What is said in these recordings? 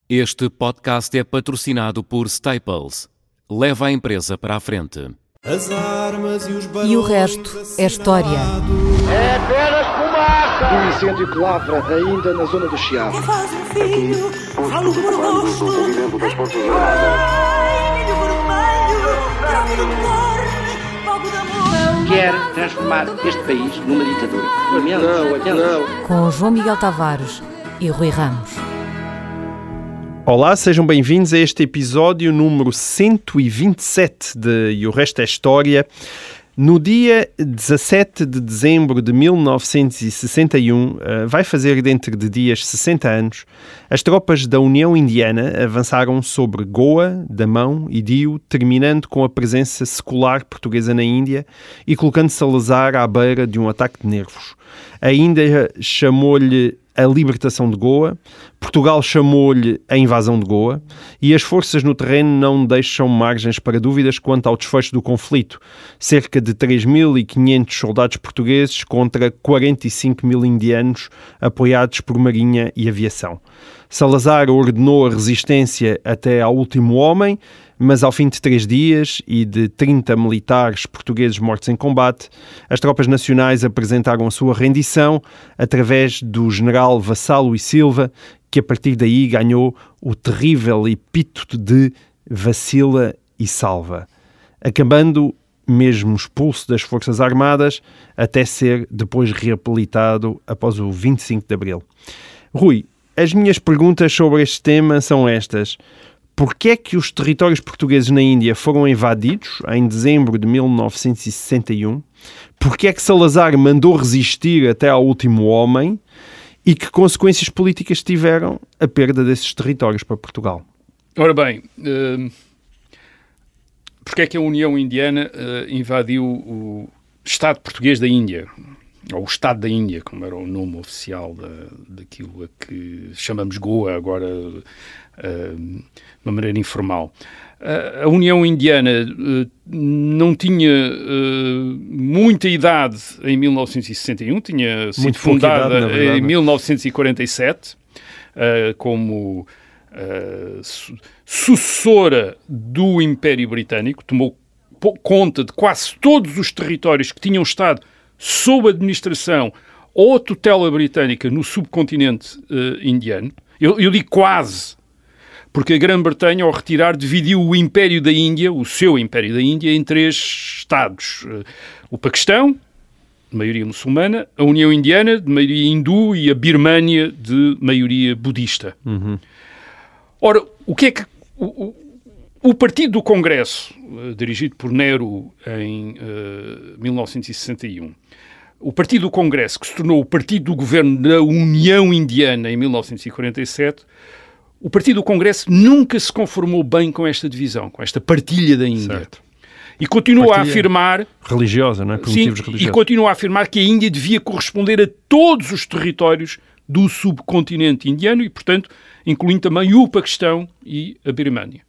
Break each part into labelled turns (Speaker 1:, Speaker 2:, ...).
Speaker 1: Este podcast é patrocinado por Staples. Leva a empresa para a frente.
Speaker 2: As armas e os barões
Speaker 3: E o resto é história.
Speaker 4: É apenas fumaça!
Speaker 5: Um incêndio que lavra ainda na zona do Chiado.
Speaker 6: Quem faz um filho, falo do meu rosto. Ai, milho vermelho, grave do cor, fogo de amor.
Speaker 5: Quer transformar este país numa ditadura. Não.
Speaker 3: Com João Miguel Tavares e Rui Ramos.
Speaker 7: Olá, sejam bem-vindos a este episódio número 127 de E o Resto é História. No dia 17 de dezembro de 1961, vai fazer dentro de dias 60 anos, as tropas da União Indiana avançaram sobre Goa, Damão e Diu, terminando com a presença secular portuguesa na Índia e colocando Salazar à beira de um ataque de nervos. A Índia chamou-lhe a libertação de Goa, Portugal chamou-lhe a invasão de Goa e as forças no terreno não deixam margens para dúvidas quanto ao desfecho do conflito. Cerca de 3.500 soldados portugueses contra 45.000 indianos apoiados por marinha e aviação. Salazar ordenou a resistência até ao último homem, mas ao fim de 3 dias e de 30 militares portugueses mortos em combate, as tropas nacionais apresentaram a sua rendição através do general Vassalo e Silva, que a partir daí ganhou o terrível epíteto de Vacila e Salva, acabando mesmo expulso das Forças Armadas, até ser depois reabilitado após o 25 de Abril. Rui, as minhas perguntas sobre este tema são estas. Porquê é que os territórios portugueses na Índia foram invadidos em dezembro de 1961? Porquê é que Salazar mandou resistir até ao último homem? E que consequências políticas tiveram a perda desses territórios para Portugal?
Speaker 8: Ora bem, porquê é que a União Indiana invadiu o Estado português da Índia? Ou o Estado da Índia, como era o nome oficial daquilo a que chamamos Goa, agora de uma maneira informal. A União Indiana não tinha muita idade em 1961, tinha sido fundada em 1947 como sucessora do Império Britânico, tomou conta de quase todos os territórios que tinham estado sob administração ou tutela britânica no subcontinente indiano. Eu digo quase, porque a Grã-Bretanha, ao retirar, dividiu o Império da Índia, o seu Império da Índia, em 3 estados. O Paquistão, de maioria muçulmana, a União Indiana, de maioria hindu, e a Birmânia, de maioria budista. Uhum. Ora, o que é que... O Partido do Congresso, dirigido por Nehru em 1961, o Partido do Congresso, que se tornou o Partido do Governo da União Indiana em 1947, o Partido do Congresso nunca se conformou bem com esta divisão, com esta partilha da Índia. Certo. E continua a afirmar...
Speaker 7: religiosa, não é? Por motivos religiosos.
Speaker 8: E continua a afirmar que a Índia devia corresponder a todos os territórios do subcontinente indiano e, portanto, incluindo também o Paquistão e a Birmânia.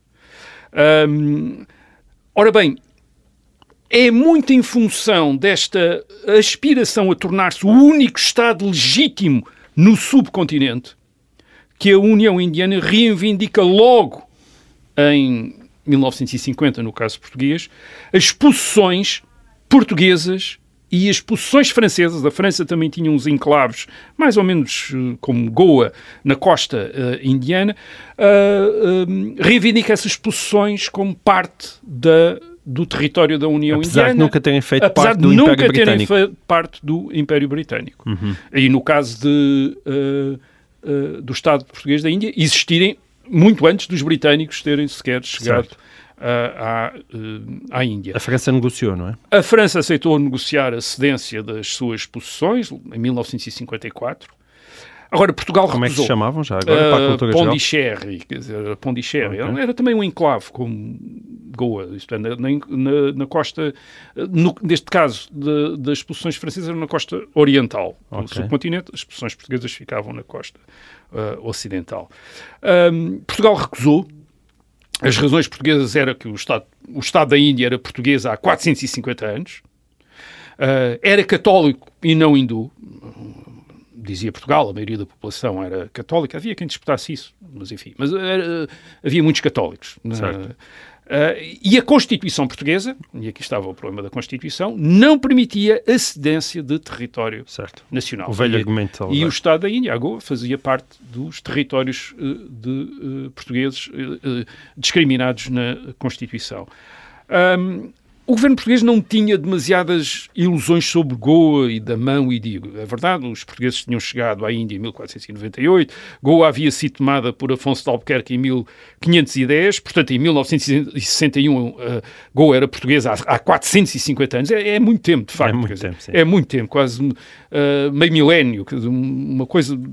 Speaker 8: Ora bem, é muito em função desta aspiração a tornar-se o único Estado legítimo no subcontinente que a União Indiana reivindica logo em 1950, no caso português, as possessões portuguesas e as possessões francesas. A França também tinha uns enclaves, mais ou menos como Goa, na costa indiana, reivindica essas possessões como parte do território da União Indiana.
Speaker 7: Apesar de nunca terem feito parte do Império Britânico.
Speaker 8: Apesar de nunca terem feito parte do Império Britânico. Uhum. E no caso do Estado português da Índia, existirem muito antes dos britânicos terem sequer chegado à Índia.
Speaker 7: A França negociou, não é?
Speaker 8: A França aceitou negociar a cedência das suas possessões em 1954. Agora, Portugal recusou.
Speaker 7: Como é que se chamavam já agora, para a cultura
Speaker 8: Pondicherry, quer dizer, Pondicherry. Okay. Era também um enclave, como Goa, isto é, na costa, neste caso das possessões francesas, era na costa oriental do subcontinente, as possessões portuguesas ficavam na costa ocidental. Portugal recusou. As razões portuguesas eram que o Estado da Índia era português há 450 anos, era católico e não hindu. dizia Portugal, a maioria da população era católica, havia quem disputasse isso, mas enfim, havia muitos católicos. E a Constituição portuguesa, e aqui estava o problema da Constituição, não permitia a cedência de território nacional.
Speaker 7: O velho argumento.
Speaker 8: E o Estado da Índia, a Goa, fazia parte dos territórios portugueses discriminados na Constituição. O governo português não tinha demasiadas ilusões sobre Goa e Damão e Digo. É verdade, os portugueses tinham chegado à Índia em 1498, Goa havia sido tomada por Afonso de Albuquerque em 1510, portanto, em 1961, Goa era portuguesa há 450 anos. É muito tempo, de facto. É muito tempo, quase meio milénio, uma coisa de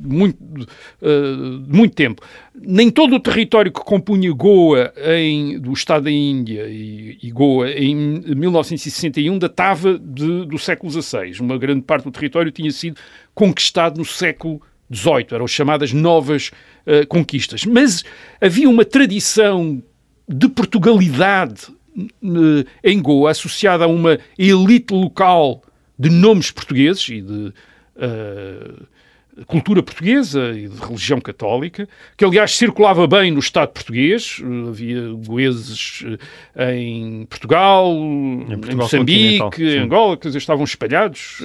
Speaker 8: muito tempo. Nem todo o território que compunha Goa do Estado da Índia e Goa em 1961 datava do século XVI. Uma grande parte do território tinha sido conquistado no século XVIII. Eram chamadas novas conquistas. Mas havia uma tradição de Portugalidade em Goa associada a uma elite local de nomes portugueses e de cultura portuguesa e de religião católica, que aliás circulava bem no Estado português. Havia goeses em Portugal, em Moçambique, em Angola, que estavam espalhados.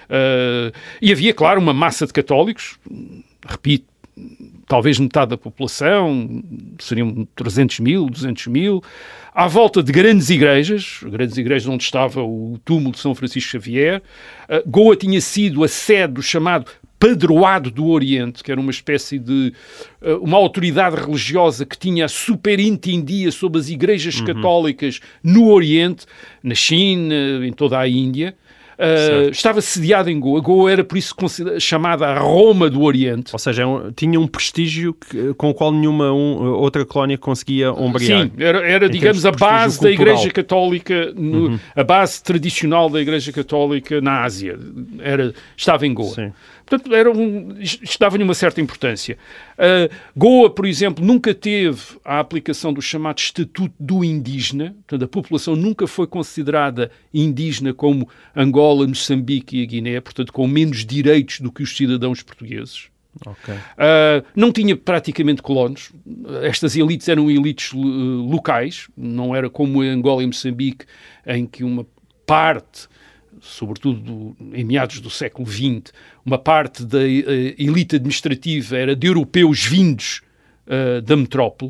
Speaker 8: E havia, claro, uma massa de católicos, repito, talvez metade da população, seriam 300 mil, 200 mil, à volta de grandes igrejas onde estava o túmulo de São Francisco Xavier. Goa tinha sido a sede do chamado Padroado do Oriente, que era uma espécie de uma autoridade religiosa que tinha superintendia sobre as igrejas católicas no Oriente, na China, em toda a Índia. Estava sediada em Goa. Goa era, por isso, chamada a Roma do Oriente.
Speaker 7: Ou seja, tinha um prestígio com o qual nenhuma outra colónia conseguia ombrear.
Speaker 8: Sim, era digamos, a base da Igreja Católica, a base tradicional da Igreja Católica na Ásia. Estava em Goa.
Speaker 7: Sim.
Speaker 8: Portanto, isto dava-lhe uma certa importância. Goa, por exemplo, nunca teve a aplicação do chamado Estatuto do Indígena. Portanto, a população nunca foi considerada indígena como Angola, Moçambique e a Guiné, portanto, com menos direitos do que os cidadãos portugueses.
Speaker 7: Okay.
Speaker 8: Não tinha praticamente colonos. Estas elites eram elites locais. Não era como em Angola e Moçambique, em que uma parte, sobretudo em meados do século XX, uma parte da elite administrativa era de europeus vindos da metrópole.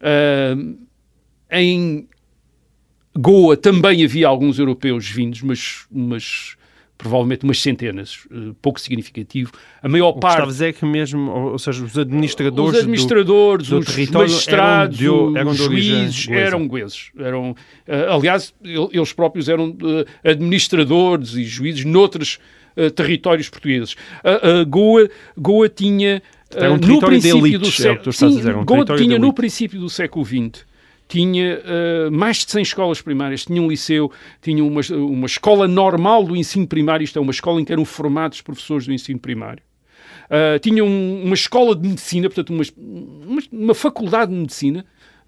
Speaker 8: Em Goa também havia alguns europeus vindos, mas provavelmente umas centenas, pouco significativo. A maior parte...
Speaker 7: Estava a dizer que mesmo, ou seja, os administradores do
Speaker 8: os magistrados, os juízes eram goeses. Aliás, eles próprios eram administradores e juízes noutros territórios portugueses. Goa tinha...
Speaker 7: Era um território de elites, é o que tu estás a dizer.
Speaker 8: Goa tinha, no princípio do século XX, tinha mais de 100 escolas primárias, tinha um liceu, tinha uma escola normal do ensino primário, isto é, uma escola em que eram formados professores do ensino primário. Tinha uma escola de medicina, portanto, uma faculdade de medicina.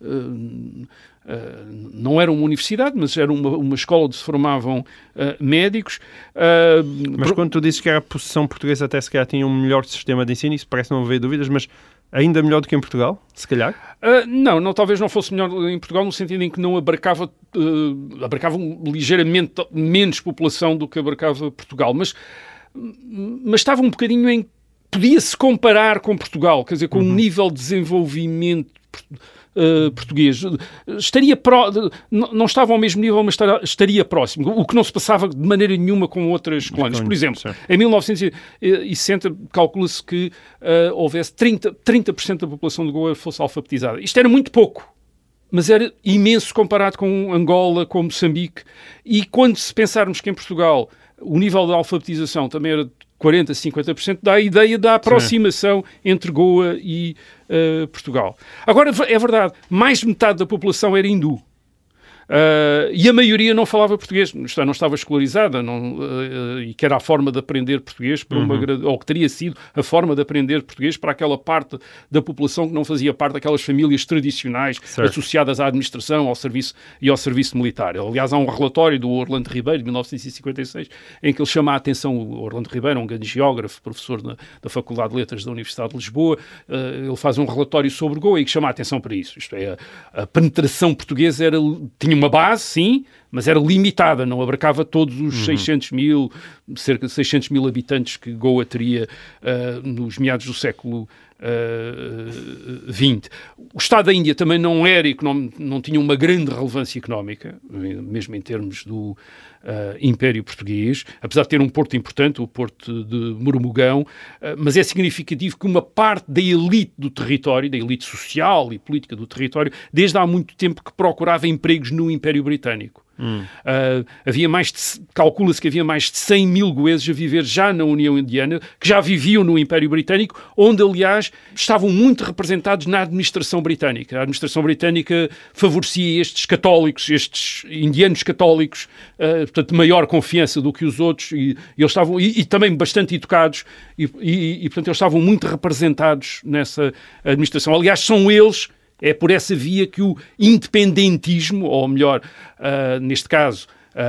Speaker 8: Não era uma universidade, mas era uma escola onde se formavam médicos.
Speaker 7: Mas quando tu dizes que a posição portuguesa até se calhar tinha um melhor sistema de ensino, isso parece não haver dúvidas, mas ainda melhor do que em Portugal, se calhar?
Speaker 8: Não, talvez não fosse melhor em Portugal, no sentido em que não abarcava ligeiramente menos população do que abarcava Portugal, mas estava um bocadinho em... Podia-se comparar com Portugal, quer dizer, com um nível de desenvolvimento português. Não estava ao mesmo nível, mas estaria próximo, o que não se passava de maneira nenhuma com outras colónias. Por exemplo, em 1960 calcula-se que houvesse 30% da população de Goa fosse alfabetizada. Isto era muito pouco, mas era imenso comparado com Angola, com Moçambique, e quando se pensarmos que em Portugal o nível de alfabetização também era 40%, 50%, dá a ideia da aproximação entre Goa e Portugal. Agora, é verdade, mais de metade da população era hindu. E a maioria não falava português, não estava escolarizada, e que era a forma de aprender português, ou que teria sido a forma de aprender português para aquela parte da população que não fazia parte daquelas famílias tradicionais associadas à administração, ao serviço e ao serviço militar. Aliás, há um relatório do Orlando Ribeiro, de 1956, em que ele chama a atenção, o Orlando Ribeiro, um grande geógrafo, professor da Faculdade de Letras da Universidade de Lisboa, ele faz um relatório sobre Goa e que chama a atenção para isso. Isto é, a penetração portuguesa tinha uma base, sim, mas era limitada, não abarcava todos os 600 mil, cerca de 600 mil habitantes que Goa teria nos meados do século XX. O Estado da Índia também não era não tinha uma grande relevância económica, mesmo em termos do Império Português, apesar de ter um porto importante, o porto de Mormugão, mas é significativo que uma parte da elite do território, da elite social e política do território, desde há muito tempo que procurava empregos no Império Britânico. Calcula-se que havia mais de 100 mil goeses a viver já na União Indiana, que já viviam no Império Britânico, onde, aliás, estavam muito representados na administração britânica. A administração britânica favorecia estes católicos, estes indianos católicos, portanto, de maior confiança do que os outros, e eles estavam, e também bastante educados, e, portanto, eles estavam muito representados nessa administração. Aliás, são eles... É por essa via que o independentismo, ou melhor, neste caso,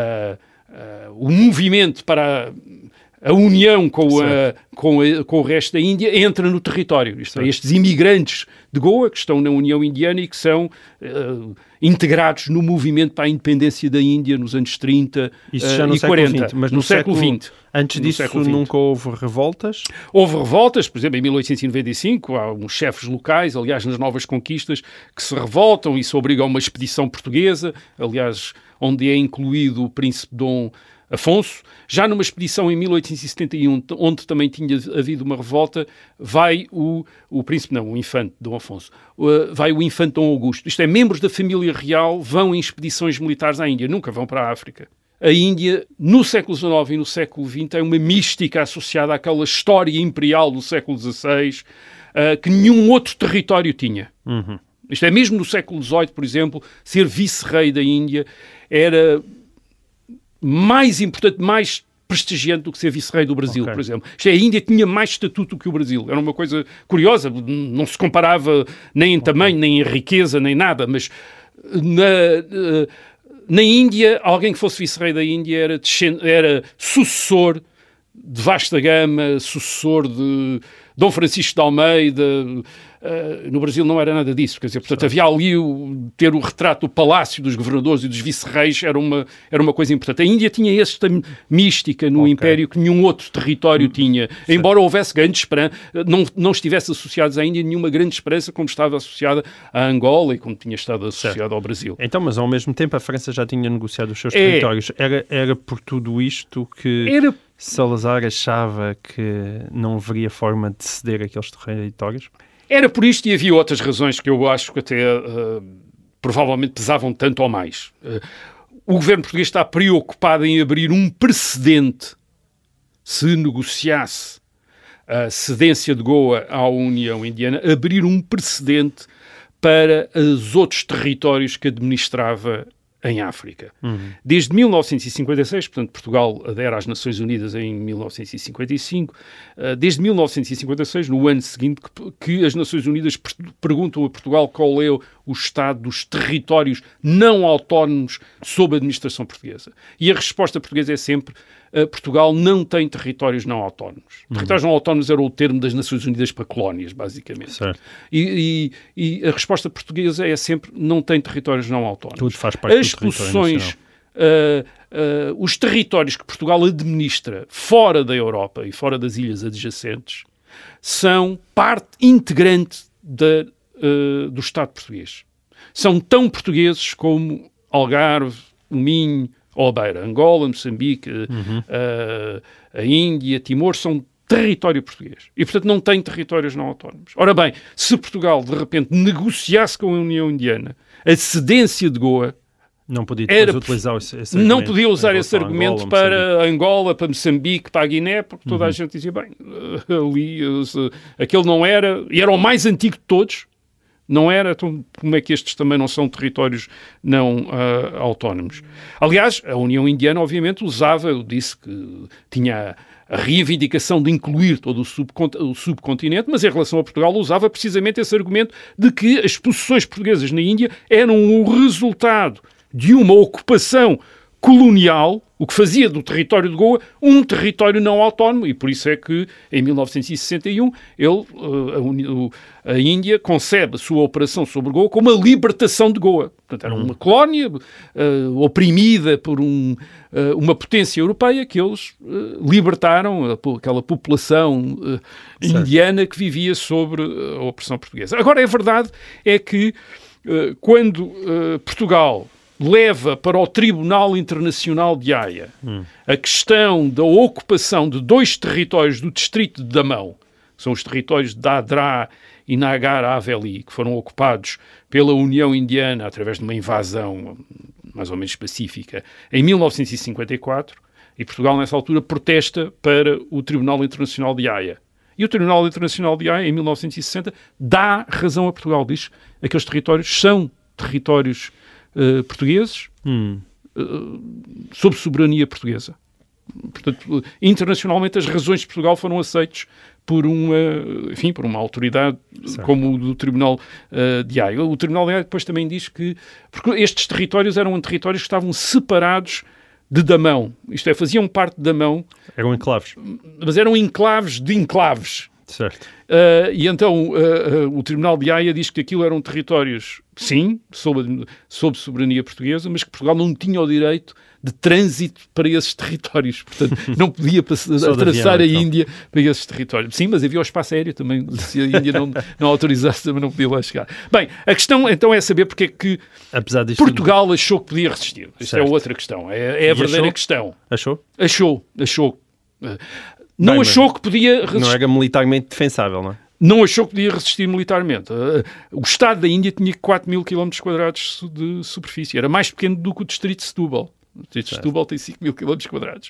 Speaker 8: o movimento para a união com o resto da Índia entra no território. Isto é, estes imigrantes de Goa, que estão na União Indiana e que são integrados no movimento para a independência da Índia nos anos 30 e 40.
Speaker 7: Mas
Speaker 8: no século XX.
Speaker 7: Antes disso nunca houve revoltas?
Speaker 8: Houve revoltas, por exemplo, em 1895, há uns chefes locais, aliás, nas Novas Conquistas, que se revoltam e se obrigam a uma expedição portuguesa, aliás, onde é incluído o príncipe Dom Afonso. Já numa expedição em 1871, onde também tinha havido uma revolta, vai o infante Dom Afonso, vai o infante Dom Augusto. Isto é, membros da família real vão em expedições militares à Índia, nunca vão para a África. A Índia, no século XIX e no século XX, é uma mística associada àquela história imperial do século XVI que nenhum outro território tinha. Isto é, mesmo no século XVIII, por exemplo, ser vice-rei da Índia era mais importante, mais prestigiante do que ser vice-rei do Brasil, por exemplo. Isto é, a Índia tinha mais estatuto do que o Brasil. Era uma coisa curiosa, não se comparava nem em tamanho, nem em riqueza, nem nada, mas na Índia, alguém que fosse vice-rei da Índia era sucessor de Vasta Gama, sucessor de Dom Francisco de Almeida. No Brasil não era nada disso, quer dizer, portanto, havia ali ter o retrato do palácio dos governadores e dos vice-reis era uma coisa importante. A Índia tinha esta mística no Império que nenhum outro território tinha, embora houvesse grande esperança, não estivesse associados à Índia nenhuma grande esperança como estava associada à Angola e como tinha estado associada ao Brasil.
Speaker 7: Então, mas ao mesmo tempo a França já tinha negociado os seus territórios. Era por tudo isto que Salazar achava que não haveria forma de ceder aqueles territórios?
Speaker 8: Era por isto e havia outras razões que eu acho que até provavelmente pesavam tanto ou mais. O governo português está preocupado em abrir um precedente se negociasse a cedência de Goa à União Indiana, abrir um precedente para os outros territórios que administrava em África. Desde 1956, portanto, Portugal adere às Nações Unidas em 1955, desde 1956, no ano seguinte, que as Nações Unidas perguntam a Portugal qual é o estado dos territórios não autónomos sob a administração portuguesa. E a resposta portuguesa é sempre Portugal não tem territórios não autónomos. Territórios não autónomos era o termo das Nações Unidas para colónias, basicamente. E a resposta portuguesa é sempre não tem territórios não autónomos.
Speaker 7: Tudo faz parte
Speaker 8: as posições, os territórios que Portugal administra fora da Europa e fora das ilhas adjacentes são parte integrante do Estado português. São tão portugueses como Algarve, o Minho, ou a Beira. Angola, Moçambique, a Índia, Timor, são território português. E, portanto, não tem territórios não autónomos. Ora bem, se Portugal, de repente, negociasse com a União Indiana a cedência de Goa,
Speaker 7: não podia utilizar esse argumento.
Speaker 8: Não podia usar esse argumento para Angola, para Moçambique, para a Guiné, porque toda a gente dizia, bem, ali, aquele não era... E era o mais antigo de todos, Não era, então como é que estes também não são territórios não autónomos? Aliás, a União Indiana, obviamente, usava, eu disse que tinha a reivindicação de incluir todo o subcontinente, mas em relação a Portugal usava precisamente esse argumento de que as possessões portuguesas na Índia eram o resultado de uma ocupação colonial, o que fazia do território de Goa um território não autónomo, e por isso é que em 1961 a Índia concebe a sua operação sobre Goa como a libertação de Goa. Portanto, era uma colónia oprimida por uma potência europeia que eles libertaram aquela população indiana que vivia sobre a opressão portuguesa. Agora, a verdade é que quando Portugal leva para o Tribunal Internacional de Haia a questão da ocupação de 2 territórios do distrito de Damão, que são os territórios de Dadra e Nagar Haveli, que foram ocupados pela União Indiana através de uma invasão mais ou menos específica em 1954, e Portugal nessa altura protesta para o Tribunal Internacional de Haia. E o Tribunal Internacional de Haia, em 1960, dá razão a Portugal, diz que aqueles territórios são territórios portugueses sob soberania portuguesa. Portanto, internacionalmente as razões de Portugal foram aceitas por uma autoridade como o do Tribunal de Haia. O Tribunal de Haia depois também diz que porque estes territórios eram territórios que estavam separados de Damão. Isto é, faziam parte de Damão. Eram enclaves. Mas eram enclaves de enclaves. Certo. E então o Tribunal de Haia diz que aquilo eram territórios, sim, sob soberania portuguesa, mas que Portugal não tinha o direito de trânsito para esses territórios. Portanto, não podia atravessar a Índia para esses territórios. Sim, mas havia o espaço aéreo também. Se a Índia não autorizasse, também não podia lá chegar. Bem, a questão então é saber porque é que Portugal achou que podia resistir. Isto é outra questão. É a verdadeira questão. Achou? Achou. Não achou que podia resistir. Não era militarmente defensável, não é? Não achou que podia resistir militarmente. O Estado da Índia tinha 4.000 km² de superfície. Era mais pequeno do que o distrito de Setúbal. O distrito de Setúbal tem 5.000 km².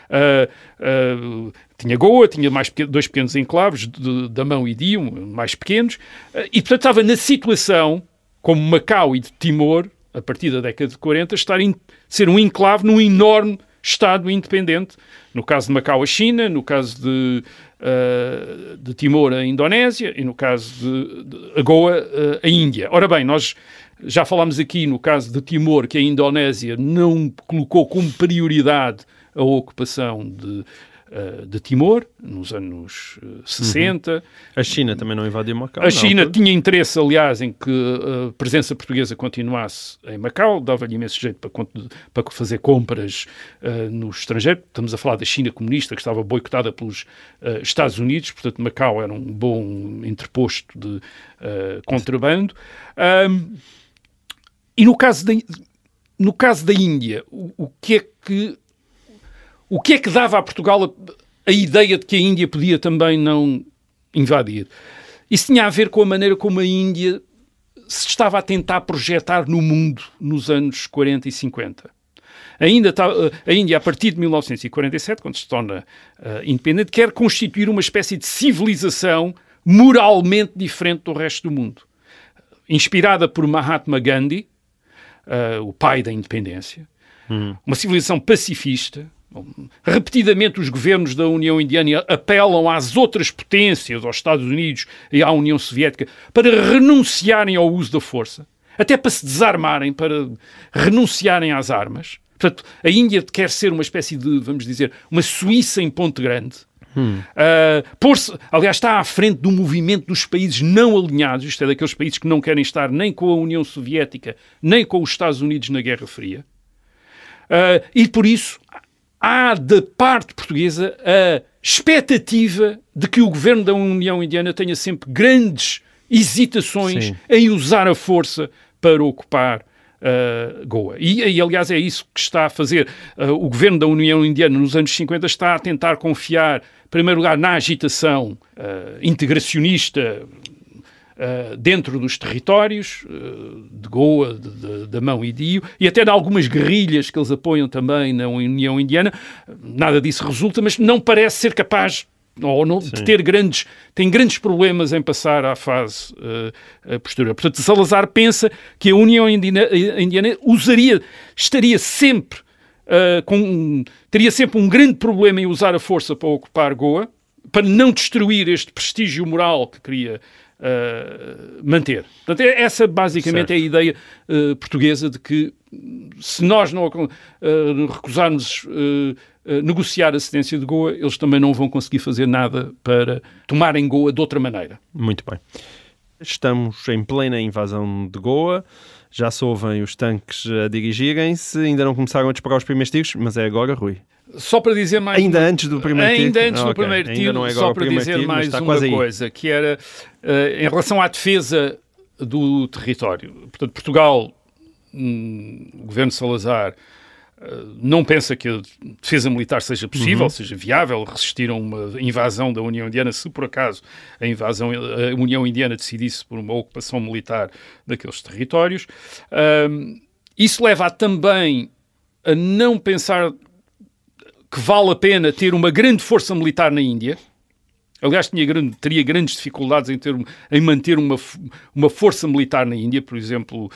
Speaker 8: Tinha Goa, tinha dois pequenos enclaves, de Damão e Dio, mais pequenos. E, portanto, estava na situação, como Macau e de Timor, a partir da década de 40, ser um enclave num enorme Estado independente. No caso de Macau, a China, no caso de Timor, a Indonésia, e no caso de Goa, a Índia. Ora bem, nós já falámos aqui no caso de Timor que a Indonésia não colocou como prioridade a ocupação de Timor, nos anos 60. A China também não invadiu Macau. A China tinha interesse, aliás, em que a presença portuguesa continuasse em Macau, dava-lhe imenso jeito para fazer compras no estrangeiro. Estamos a falar da China comunista, que estava boicotada pelos Estados Unidos, portanto Macau era um bom interposto de contrabando. E no caso da Índia, o que é que dava a Portugal a ideia de que a Índia podia também não invadir? Isso tinha a ver com a maneira como a Índia se estava a tentar projetar no mundo nos anos 40 e 50. A Índia, a partir de 1947, quando se torna independente, quer constituir uma espécie de civilização moralmente diferente do resto do mundo. Inspirada por Mahatma Gandhi, o pai da independência, uma civilização pacifista. Repetidamente os governos da União Indiana apelam às outras potências, aos Estados Unidos e à União Soviética, para renunciarem ao uso da força, até para se desarmarem, para renunciarem às armas. Portanto, a Índia quer ser uma espécie de, vamos dizer, uma Suíça em Ponte Grande. Aliás, está à frente do movimento dos países não alinhados, isto é, daqueles países que não querem estar nem com a União Soviética, nem com os Estados Unidos na Guerra Fria. E por isso há da parte portuguesa a expectativa de que o governo da União Indiana tenha sempre grandes hesitações em usar a força para ocupar Goa. E, aliás, é isso que está a fazer. O governo da União Indiana nos anos 50 está a tentar confiar, em primeiro lugar, na agitação integracionista dentro dos territórios de Goa, de Damão e Dio, e até de algumas guerrilhas que eles apoiam também na União Indiana. Nada disso resulta, mas não parece ser capaz ou não, de ter tem grandes problemas em passar à fase posterior. Portanto, Salazar pensa que a União Indiana estaria sempre teria sempre um grande problema em usar a força para ocupar Goa, para não destruir este prestígio moral que queria manter. Portanto, essa basicamente é a ideia portuguesa de que se nós não recusarmos negociar a cedência de Goa, eles também não vão conseguir fazer nada para tomarem Goa de outra maneira.
Speaker 7: Muito bem. Estamos em plena invasão de Goa, já se ouvem os tanques a dirigirem-se, ainda não começaram a disparar os primeiros tiros, mas é agora, Rui.
Speaker 8: Só para dizer mais...
Speaker 7: Ainda antes do primeiro tiro?
Speaker 8: Ainda antes do primeiro tiro, só para dizer mais uma coisa, que era em relação à defesa do território. Portanto, Portugal, o governo Salazar, não pensa que a defesa militar seja possível, seja viável, resistir a uma invasão da União Indiana, se por acaso a União Indiana decidisse por uma ocupação militar daqueles territórios. Isso leva também a não pensar que vale a pena ter uma grande força militar na Índia. Aliás, teria grandes dificuldades em manter uma força militar na Índia, por exemplo,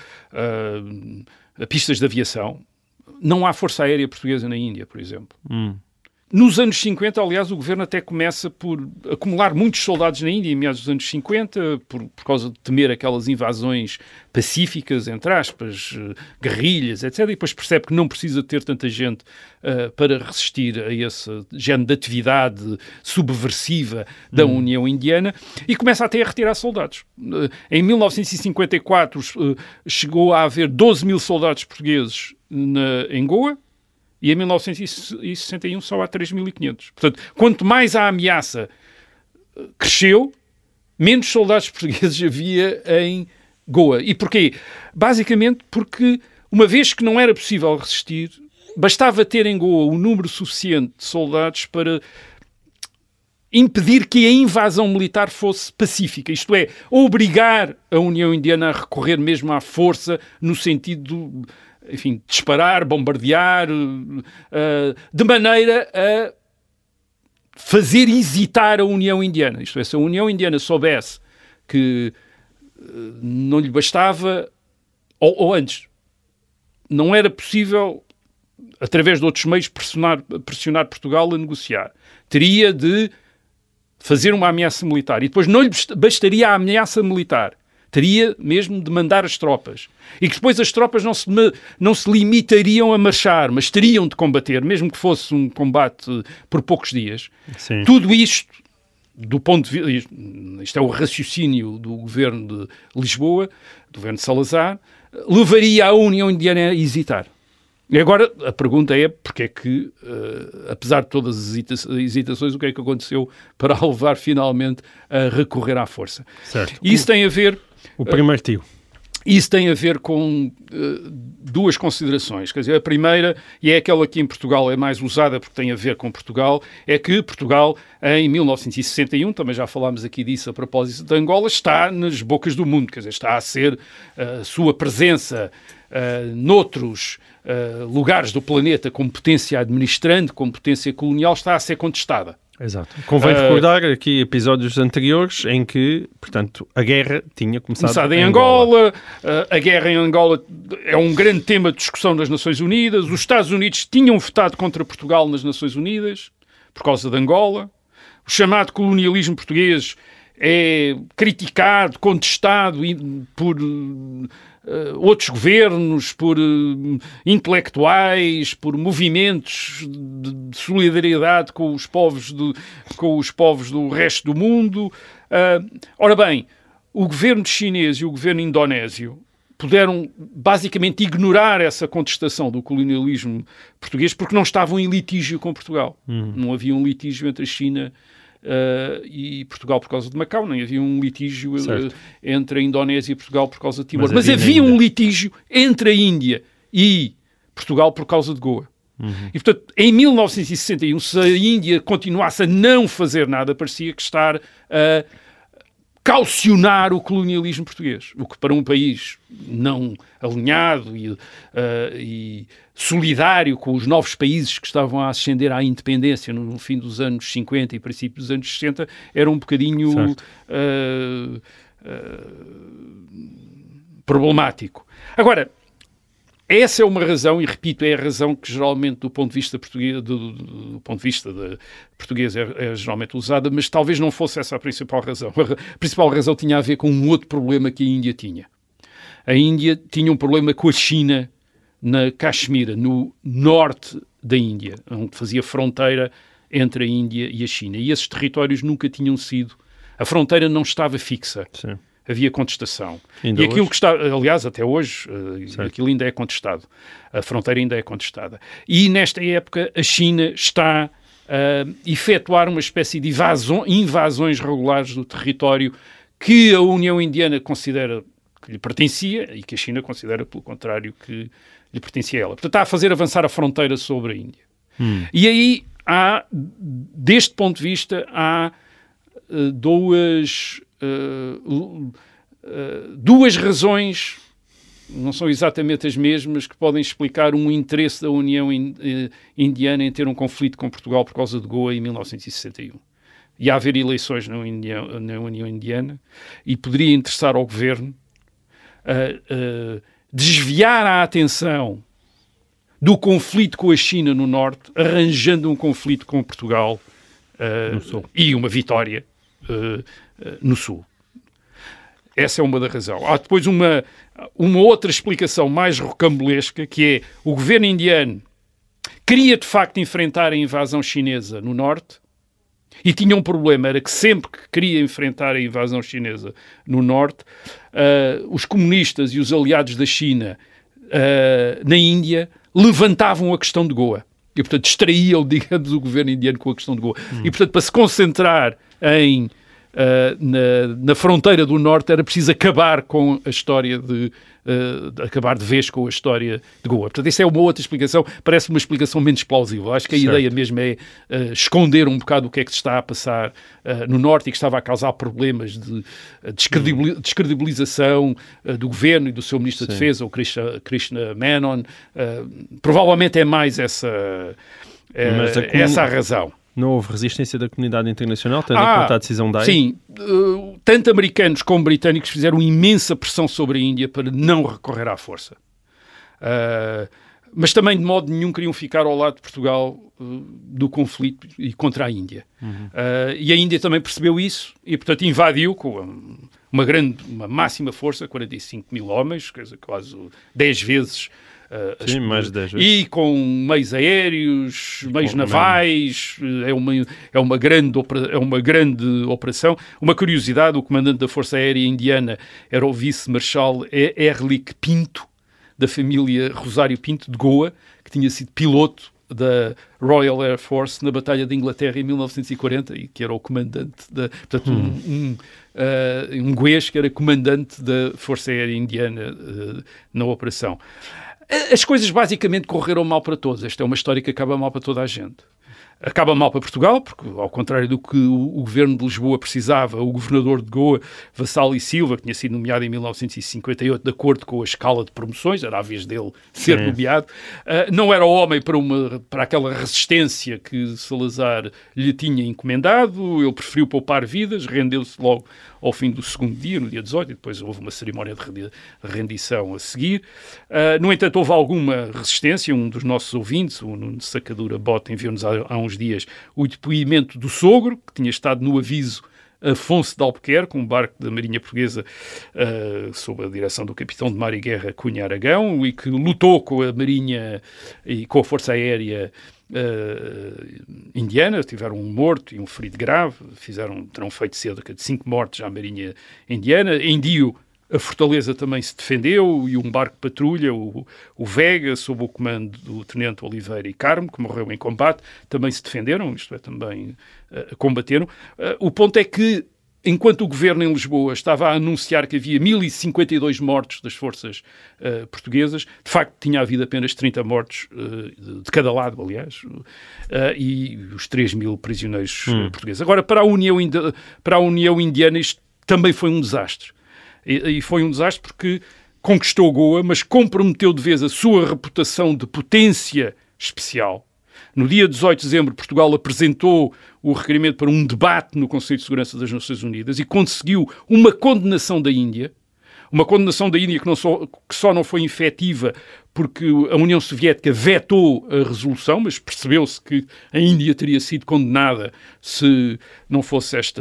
Speaker 8: pistas de aviação. Não há força aérea portuguesa na Índia, por exemplo. Nos anos 50, aliás, o governo até começa por acumular muitos soldados na Índia, em meados dos anos 50, por causa de temer aquelas invasões pacíficas, entre aspas, guerrilhas, etc. E depois percebe que não precisa ter tanta gente para resistir a esse género de atividade subversiva da União Indiana, e começa até a retirar soldados. Em 1954 chegou a haver 12 mil soldados portugueses em Goa, e em 1961 só há 3.500. Portanto, quanto mais a ameaça cresceu, menos soldados portugueses havia em Goa. E porquê? Basicamente porque, uma vez que não era possível resistir, bastava ter em Goa um número suficiente de soldados para impedir que a invasão militar fosse pacífica. Isto é, obrigar a União Indiana a recorrer mesmo à força no sentido de disparar, bombardear, de maneira a fazer hesitar a União Indiana. Isto é, se a União Indiana soubesse que não lhe bastava, ou antes, não era possível, através de outros meios, pressionar Portugal a negociar. Teria de fazer uma ameaça militar. E depois não lhe bastaria a ameaça militar. Teria mesmo de mandar as tropas. E que depois as tropas não se limitariam a marchar, mas teriam de combater, mesmo que fosse um combate por poucos dias. Sim. Tudo isto, do ponto de vista... Isto é o raciocínio do governo de Lisboa, do governo de Salazar, levaria a União Indiana a hesitar. E agora a pergunta é porque é que, apesar de todas as hesitações, o que é que aconteceu para a levar finalmente a recorrer à força? Certo. Isso tem a ver...
Speaker 7: O primeiro tiro.
Speaker 8: Isso tem a ver com duas considerações. Quer dizer, a primeira, e é aquela que em Portugal é mais usada porque tem a ver com Portugal, é que Portugal, em 1961, também já falámos aqui disso a propósito de Angola, está nas bocas do mundo. Quer dizer, está a ser a sua presença noutros lugares do planeta como potência administrante, como potência colonial, está a ser contestada.
Speaker 7: Exato. Convém recordar aqui episódios anteriores em que, portanto, a guerra tinha começado
Speaker 8: em Angola. A guerra em Angola é um grande tema de discussão das Nações Unidas. Os Estados Unidos tinham votado contra Portugal nas Nações Unidas por causa de Angola. O chamado colonialismo português é criticado, contestado por outros governos, por intelectuais, por movimentos de solidariedade com os povos do resto do mundo. Ora bem, o governo chinês e o governo indonésio puderam basicamente ignorar essa contestação do colonialismo português porque não estavam em litígio com Portugal. Não havia um litígio entre a China e Portugal por causa de Macau, nem havia um litígio entre a Indonésia e Portugal por causa de Timor. Mas havia um litígio entre a Índia e Portugal por causa de Goa. E, portanto, em 1961, se a Índia continuasse a não fazer nada, parecia que estar a caucionar o colonialismo português, o que para um país não alinhado e solidário com os novos países que estavam a ascender à independência no fim dos anos 50 e princípio dos anos 60, era um bocadinho problemático. Agora, essa é uma razão, e repito, é a razão que geralmente do ponto de vista português, do ponto de vista português é geralmente usada, mas talvez não fosse essa a principal razão. A principal razão tinha a ver com um outro problema que a Índia tinha. A Índia tinha um problema com a China na Caxemira, no norte da Índia, onde fazia fronteira entre a Índia e a China. E esses territórios nunca tinham sido... A fronteira não estava fixa. Sim. Havia contestação.
Speaker 7: Ainda
Speaker 8: e aquilo
Speaker 7: hoje?
Speaker 8: que está, aliás, até hoje, aquilo ainda é contestado. A fronteira ainda é contestada. E nesta época a China está a efetuar uma espécie de invasões regulares do território que a União Indiana considera que lhe pertencia e que a China considera, pelo contrário, que lhe pertencia a ela. Portanto, está a fazer avançar a fronteira sobre a Índia. E aí há, deste ponto de vista, há duas razões, não são exatamente as mesmas, que podem explicar um interesse da União Indiana em ter um conflito com Portugal por causa de Goa em 1961. Ia haver eleições na União Indiana e poderia interessar ao governo desviar a atenção do conflito com a China no norte, arranjando um conflito com Portugal
Speaker 7: no sul.
Speaker 8: E uma vitória no sul. Essa é uma da razão. Há depois uma outra explicação mais rocambolesca, que é o governo indiano queria de facto enfrentar a invasão chinesa no norte e tinha um problema, era que sempre que queria enfrentar a invasão chinesa no norte, os comunistas e os aliados da China na Índia levantavam a questão de Goa. E, portanto, distraíam, digamos, o governo indiano com a questão de Goa. E, portanto, para se concentrar na fronteira do norte era preciso acabar com a história acabar de vez com a história de Goa. Portanto, essa é uma outra explicação, parece uma explicação menos plausível. Acho que a ideia mesmo é esconder um bocado o que é que se está a passar no norte e que estava a causar problemas de descredibilização do governo e do seu ministro da Defesa, o Krishna Menon. Provavelmente é mais essa a razão.
Speaker 7: Não houve resistência da comunidade internacional, tendo em conta a decisão da AIA?
Speaker 8: Sim. Tanto americanos como britânicos fizeram imensa pressão sobre a Índia para não recorrer à força. Mas também, de modo nenhum, queriam ficar ao lado de Portugal do conflito e contra a Índia. E a Índia também percebeu isso e, portanto, invadiu com uma máxima força, 45 mil homens, quase 10 vezes.
Speaker 7: Sim, mais de 10 vezes.
Speaker 8: E com meios aéreos, meios navais, é uma grande operação. Uma curiosidade, o comandante da Força Aérea Indiana era o vice-marshal Erlich Pinto, da família Rosário Pinto, de Goa, que tinha sido piloto da Royal Air Force na Batalha de Inglaterra em 1940 e que era o comandante portanto, um goês que era comandante da Força Aérea Indiana na operação. As coisas basicamente correram mal para todos. Esta é uma história que acaba mal para toda a gente. Acaba mal para Portugal, porque, ao contrário do que o governo de Lisboa precisava, o governador de Goa, Vassal e Silva, que tinha sido nomeado em 1958 de acordo com a escala de promoções, era a vez dele ser nomeado, não era homem para aquela resistência que Salazar lhe tinha encomendado. Ele preferiu poupar vidas, rendeu-se logo ao fim do segundo dia, no dia 18, e depois houve uma cerimónia de rendição a seguir. No entanto, houve alguma resistência. Um dos nossos ouvintes, o Nuno Sacadura Bota, enviou-nos há uns dias o depoimento do sogro, que tinha estado no aviso Afonso de Albuquerque, um barco da Marinha Portuguesa sob a direção do capitão de mar e guerra Cunha Aragão, e que lutou com a Marinha e com a Força Aérea indiana. Tiveram um morto e um ferido grave, terão feito cerca de 5 mortes à Marinha Indiana. Em Dio, a Fortaleza também se defendeu e um barco de patrulha, o Vega, sob o comando do Tenente Oliveira e Carmo, que morreu em combate, também se defenderam, isto é, também combateram. O ponto é que, enquanto o governo em Lisboa estava a anunciar que havia 1052 mortos das forças portuguesas, de facto tinha havido apenas 30 mortos de cada lado, aliás, e os 3.000 prisioneiros portugueses. Agora, para a União Indiana, isto também foi um desastre. E foi um desastre porque conquistou Goa, mas comprometeu de vez a sua reputação de potência especial. No dia 18 de dezembro, Portugal apresentou o requerimento para um debate no Conselho de Segurança das Nações Unidas e conseguiu uma condenação da Índia. Uma condenação da Índia que só não foi efetiva porque a União Soviética vetou a resolução, mas percebeu-se que a Índia teria sido condenada se não fosse este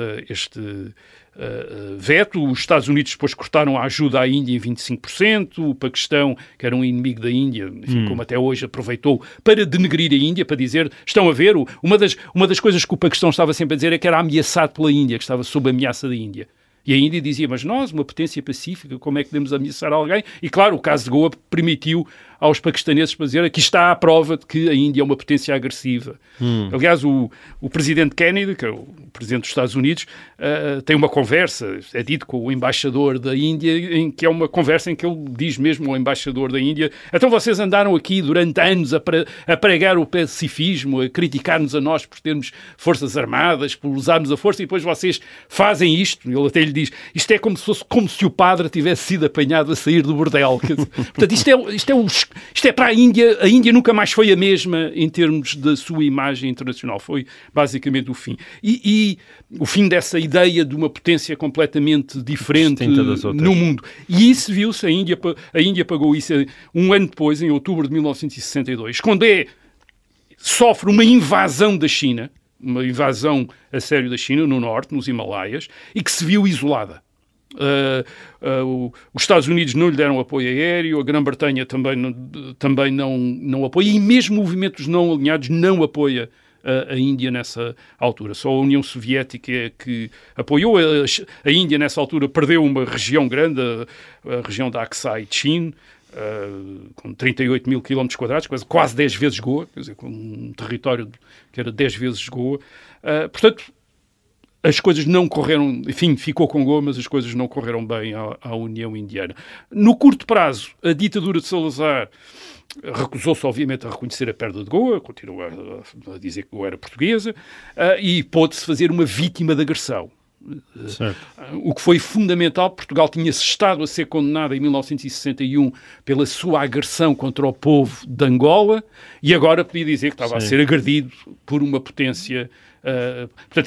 Speaker 8: veto. Os Estados Unidos depois cortaram a ajuda à Índia em 25%, o Paquistão, que era um inimigo da Índia, enfim, como até hoje, aproveitou para denegrir a Índia, para dizer, estão a ver, uma das coisas que o Paquistão estava sempre a dizer é que era ameaçado pela Índia, que estava sob ameaça da Índia. E a Índia dizia, mas nós, uma potência pacífica, como é que podemos ameaçar alguém? E claro, o caso de Goa permitiu aos paquistaneses para dizer, aqui está a prova de que a Índia é uma potência agressiva. Aliás, o presidente Kennedy, que é o presidente dos Estados Unidos, tem uma conversa, é dito com o embaixador da Índia, em que é uma conversa em que ele diz mesmo ao embaixador da Índia, então vocês andaram aqui durante anos a pregar o pacifismo, a criticar-nos a nós por termos forças armadas, por usarmos a força, e depois vocês fazem isto. Ele até lhe diz, isto é como se o padre tivesse sido apanhado a sair do bordel. Portanto, isto é para a Índia nunca mais foi a mesma em termos da sua imagem internacional. Foi basicamente o fim. E o fim dessa ideia de uma potência completamente diferente no mundo. E isso viu-se, a Índia pagou isso um ano depois, em outubro de 1962, quando sofre uma invasão da China, uma invasão a sério da China, no norte, nos Himalaias, e que se viu isolada. Os Estados Unidos não lhe deram apoio aéreo, a Grã-Bretanha também não apoia, e mesmo movimentos não alinhados não apoia a Índia nessa altura. Só a União Soviética é que apoiou. A Índia nessa altura perdeu uma região grande, a região da Aksai Chin, com 38 mil quilómetros quadrados, quase 10 vezes Goa, quer dizer, com um território que era 10 vezes Goa. Portanto, as coisas não correram, enfim, ficou com Goa, mas as coisas não correram bem à União Indiana. No curto prazo, a ditadura de Salazar recusou-se, obviamente, a reconhecer a perda de Goa, continuou a dizer que Goa era portuguesa, e pôde-se fazer uma vítima de agressão. O que foi fundamental, Portugal tinha-se estado a ser condenado em 1961 pela sua agressão contra o povo de Angola, e agora podia dizer que estava a ser agredido por uma potência, portanto,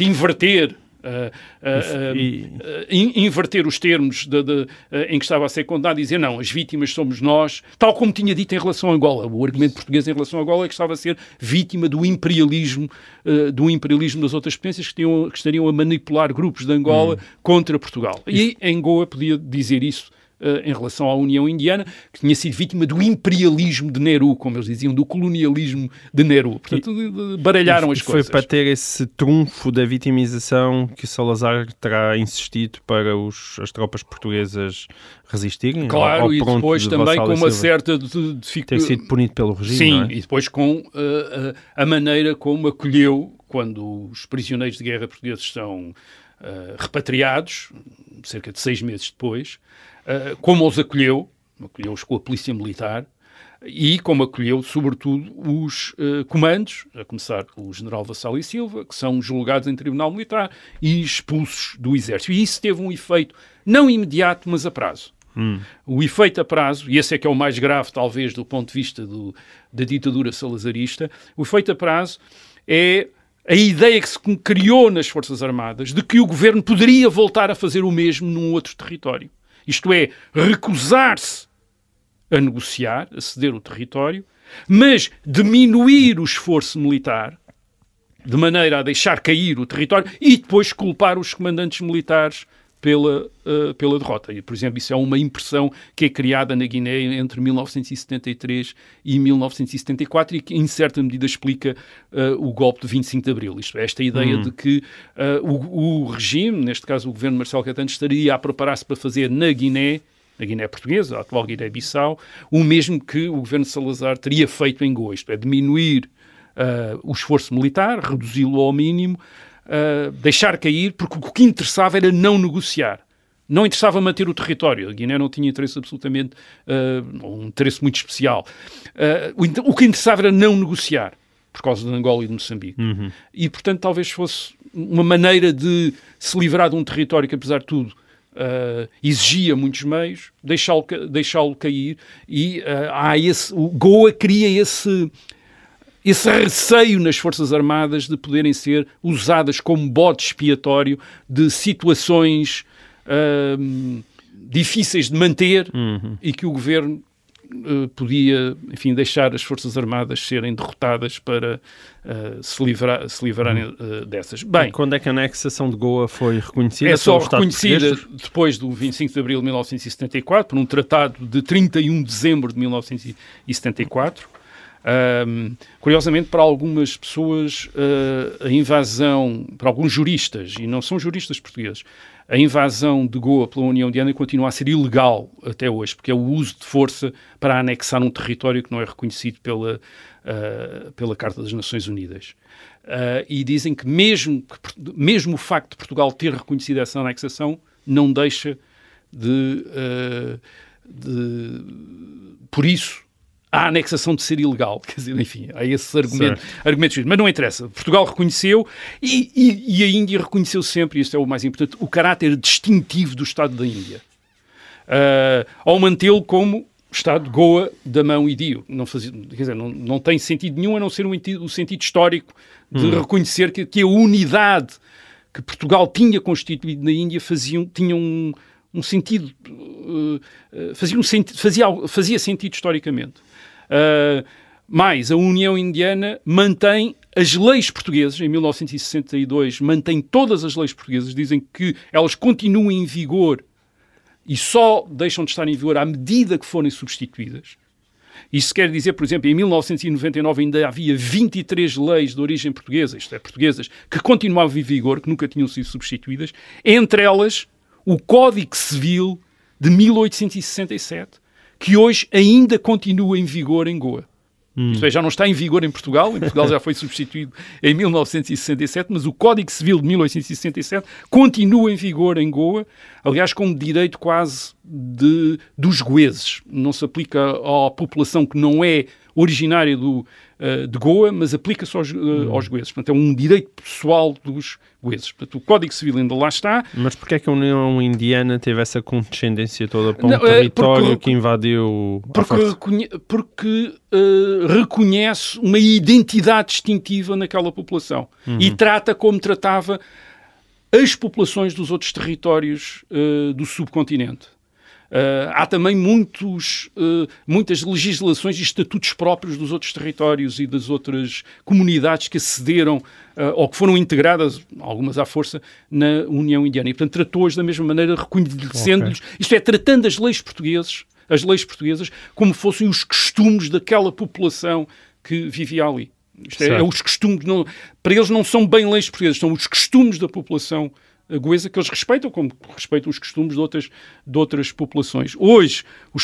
Speaker 8: inverter os termos em que estava a ser condenado e dizer, não, as vítimas somos nós, tal como tinha dito em relação a Angola. O argumento português em relação a Angola é que estava a ser vítima do imperialismo das outras potências que estariam a manipular grupos de Angola contra Portugal. E em Goa podia dizer isso em relação à União Indiana, que tinha sido vítima do imperialismo de Nehru, como eles diziam, do colonialismo de Nehru. Portanto, baralharam as coisas.
Speaker 7: Foi para ter esse trunfo da vitimização que Salazar terá insistido para as tropas portuguesas resistirem?
Speaker 8: Claro, e depois também com uma certa...
Speaker 7: Ter sido punido pelo regime,
Speaker 8: sim,
Speaker 7: não é?
Speaker 8: E depois com a maneira como acolheu, quando os prisioneiros de guerra portugueses são repatriados, cerca de 6 meses depois, como os acolheu-os com a polícia militar, e como acolheu, sobretudo, os comandos, a começar pelo general Vassal e Silva, que são julgados em tribunal militar e expulsos do exército. E isso teve um efeito, não imediato, mas a prazo. O efeito a prazo, e esse é que é o mais grave, talvez, do ponto de vista da ditadura salazarista, o efeito a prazo é a ideia que se criou nas Forças Armadas de que o governo poderia voltar a fazer o mesmo num outro território. Isto é, recusar-se a negociar, a ceder o território, mas diminuir o esforço militar de maneira a deixar cair o território e depois culpar os comandantes militares pela derrota. E, por exemplo, isso é uma impressão que é criada na Guiné entre 1973 e 1974 e que, em certa medida, explica o golpe de 25 de Abril. Isto é, esta ideia de que o regime, neste caso o governo de Marcelo Caetano, estaria a preparar-se para fazer na Guiné portuguesa, a atual Guiné-Bissau, o mesmo que o governo de Salazar teria feito em Goa, isto é, diminuir o esforço militar, reduzi-lo ao mínimo, deixar cair, porque o que interessava era não negociar. Não interessava manter o território. A Guiné não tinha interesse absolutamente, um interesse muito especial. O que interessava era não negociar, por causa de Angola e de Moçambique. E, portanto, talvez fosse uma maneira de se livrar de um território que, apesar de tudo, exigia muitos meios, deixá-lo cair, e o Goa cria esse receio nas Forças Armadas de poderem ser usadas como bode expiatório de situações difíceis de manter e que o governo podia, enfim, deixar as Forças Armadas serem derrotadas para se livrarem dessas. Bem,
Speaker 7: e quando é que a anexação de Goa foi reconhecida?
Speaker 8: É só reconhecida depois do 25 de abril de 1974, por um tratado de 31 de dezembro de 1974. Curiosamente, para algumas pessoas, a invasão, para alguns juristas, e não são juristas portugueses, a invasão de Goa pela União Indiana continua a ser ilegal até hoje, porque é o uso de força para anexar um território que não é reconhecido pela Carta das Nações Unidas. E dizem que mesmo o facto de Portugal ter reconhecido essa anexação não deixa por isso, a anexação de ser ilegal. Quer dizer, enfim, há esse argumento. Mas não interessa. Portugal reconheceu e a Índia reconheceu sempre, e isto é o mais importante, o caráter distintivo do Estado da Índia. Ao mantê-lo como Estado de Goa, Damão e Dio. Não tem sentido nenhum a não ser o sentido histórico de reconhecer que a unidade que Portugal tinha constituído na Índia tinha um sentido, fazia sentido historicamente. Mas a União Indiana mantém as leis portuguesas, em 1962, mantém todas as leis portuguesas, dizem que elas continuam em vigor e só deixam de estar em vigor à medida que forem substituídas. Isso quer dizer, por exemplo, em 1999 ainda havia 23 leis de origem portuguesa, isto é, portuguesas, que continuavam em vigor, que nunca tinham sido substituídas, entre elas o Código Civil de 1867, que hoje ainda continua em vigor em Goa. Isto é, já não está em vigor em Portugal já foi substituído em 1967, mas o Código Civil de 1867 continua em vigor em Goa, aliás, como direito quase dos goeses. Não se aplica à população que não é originária de Goa, mas aplica-se aos goeses. Portanto, é um direito pessoal dos goeses. Portanto, o Código Civil ainda lá está.
Speaker 7: Mas porquê é que a União Indiana teve essa condescendência toda para um território que invadiu a força?
Speaker 8: Porque reconhece uma identidade distintiva naquela população e trata como tratava as populações dos outros territórios do subcontinente. Há também muitas legislações e estatutos próprios dos outros territórios e das outras comunidades que acederam ou que foram integradas, algumas à força, na União Indiana. E, portanto, tratou-as da mesma maneira, reconhecendo-lhes, isto é, tratando as leis portuguesas como fossem os costumes daquela população que vivia ali. Isto é os costumes, para eles não são bem leis portuguesas, são os costumes da população goesa que eles respeitam, como respeitam os costumes de outras populações. Hoje,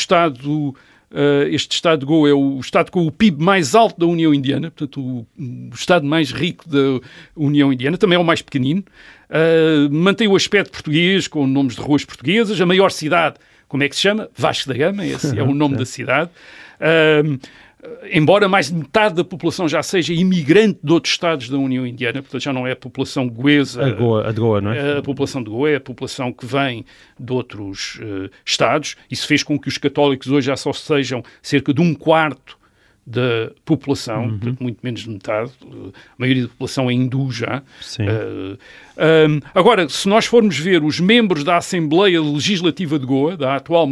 Speaker 8: este Estado de Goa é o Estado com o PIB mais alto da União Indiana, portanto, o Estado mais rico da União Indiana, também é o mais pequenino, mantém o aspecto português, com nomes de ruas portuguesas, a maior cidade, como é que se chama? Vasco da Gama, esse é o nome da cidade. Embora mais de metade da população já seja imigrante de outros estados da União Indiana, portanto já não é a população goesa.
Speaker 7: A de Goa, não é?
Speaker 8: A população de Goa é a população que vem de outros estados. Isso fez com que os católicos hoje já só sejam cerca de 1/4 da população, portanto, muito menos de metade. A maioria da população é hindu já.
Speaker 7: Sim.
Speaker 8: Agora, se nós formos ver os membros da Assembleia Legislativa de Goa, da atual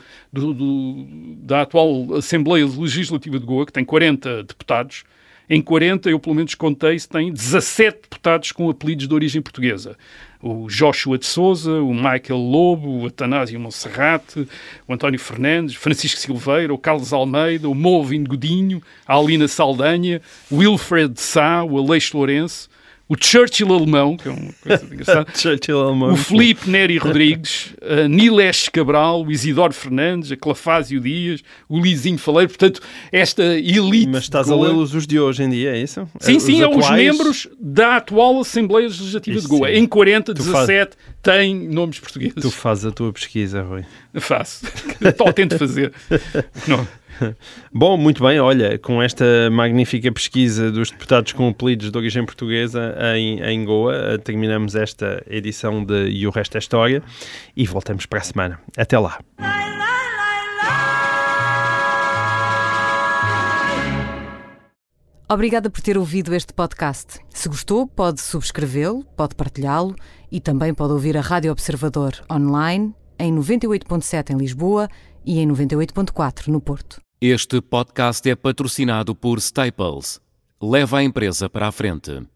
Speaker 8: Assembleia Legislativa de Goa, que tem 40 deputados, em 40, eu pelo menos contei, tem 17 deputados com apelidos de origem portuguesa. O Joshua de Souza, o Michael Lobo, o Atanásio Monserrate, o António Fernandes, Francisco Silveira, o Carlos Almeida, o Molvin Godinho, a Alina Saldanha, o Wilfred de Sá, o Aleixo Lourenço, o Churchill alemão, que é uma coisa engraçada, o Filipe Neri Rodrigues, a Nilesh Cabral, o Isidoro Fernandes, a Clafásio Dias, o Lizinho Faleiro, portanto, esta elite...
Speaker 7: Mas estás a lê-los os de hoje em dia, é isso?
Speaker 8: Sim, os membros da atual Assembleia Legislativa de Goa. Em 40, 17 têm nomes portugueses.
Speaker 7: Tu fazes a tua pesquisa, Rui.
Speaker 8: Faço. Ou tento fazer. Não.
Speaker 7: Bom, muito bem, olha, com esta magnífica pesquisa dos deputados com apelidos de origem portuguesa em Goa, terminamos esta edição de E o Resto é História e voltamos para a semana. Até lá.
Speaker 3: Obrigada por ter ouvido este podcast. Se gostou, pode subscrevê-lo, pode partilhá-lo e também pode ouvir a Rádio Observador online em 98.7 em Lisboa e em 98.4 no Porto.
Speaker 1: Este podcast é patrocinado por Staples. Leva a empresa para a frente.